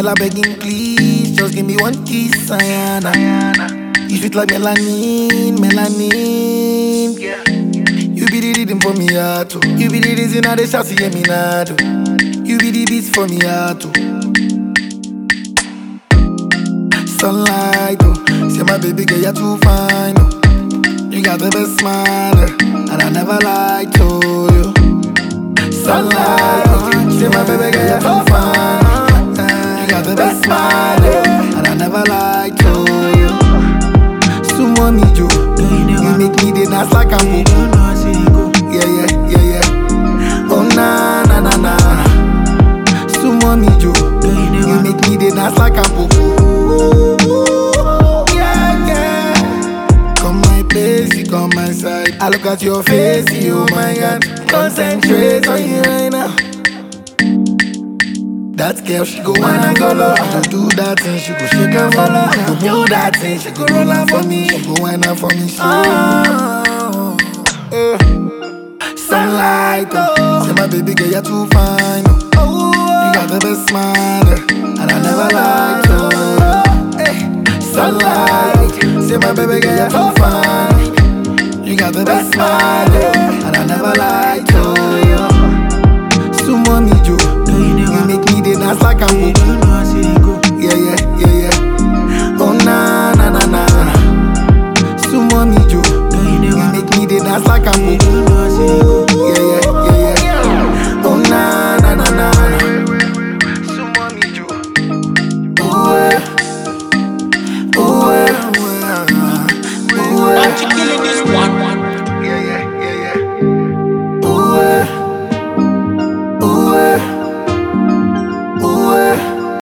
Girl, I begging please, just give me one kiss, Ayana. You sweet like melanin, melanin. You be the rhythm for me heart, oh. You be the reason I dey shout to hear me now, oh. You be the beats for me heart, oh. Sunlight, oh. Say my baby girl, you're too fine, oh. You got the best smile, and I never lied to you. Sunlight, oh. Say my baby girl, you're too fine. You got the best smile, and I never lied to you. Sumo me, Joe. You make me the dance like I'm Bobo. Yeah. Oh na na na na. Sumo me, Joe. You make me the dance like I'm Bobo. Yeah. Come my place, you come my side. I look at your face, you my God. Concentrate on you right now. That girl, she go wine and go low. I go do that thing, she go shake and follow. I go do that thing, she go roll out for me. She go wine out for me. Sunlight, oh. Say my baby girl, you're too fine, oh. You got the best smile, and I never lied to you. Sunlight, say my baby girl, you're too fine. You got the best smile, and I never lied to you. Sumo me, Joe. You make me the dance like I'm Bobo. Yeah. Oh na na na na. Sumo me, Joe. You make me the dance like I'm Bobo.